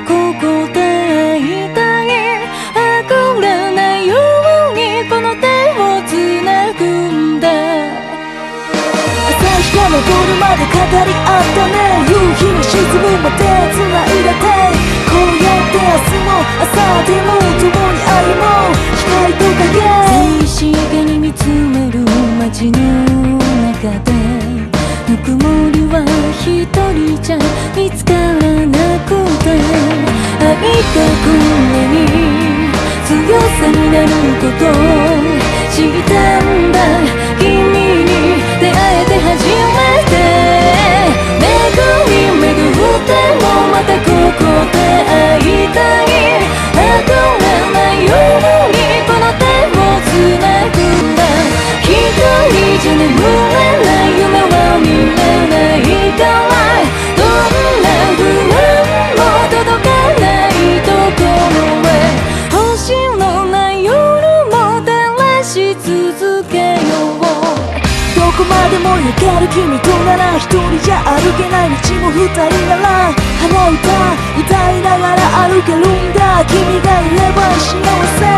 ここで会いたい。あぐらないようにこの手をつなぐんだ。 朝日が昇るまで語り合ったね。夕日が沈むまで繋いだ手。こうやって明日も明後日も共に歩もう。光と影静止画に見つめる街の中で、ぬくもりは一人じゃ見つからなくて、愛がこんなに強さになることを知ったんだ。君に出会えて初めて、巡り巡ってもまたここで会いたい。あぐらないようにこの手をつなぐんだ。一人じゃ眠れない夢は見れないから、どんな不安も届かないところへ、星のない夜も照らし続けよう。 どこまでも行ける君となら、一人じゃ歩けない道も二人なら、鼻歌歌いながら歩けるんだ。君がいれば幸せ